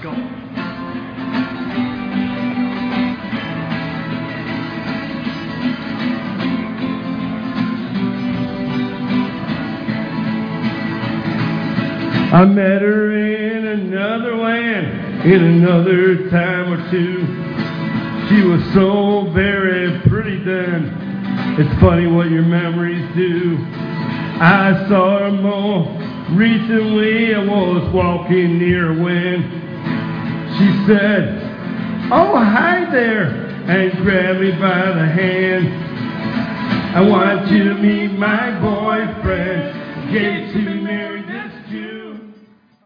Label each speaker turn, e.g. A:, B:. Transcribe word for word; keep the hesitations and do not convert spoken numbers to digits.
A: go.
B: I met her in another land, in another time or two. She was so very pretty then. It's funny what your memories do. I saw her more recently. I was walking near her when she said, "Oh, hi there," and grabbed me by the hand. "I want you to meet my boyfriend. Get to marry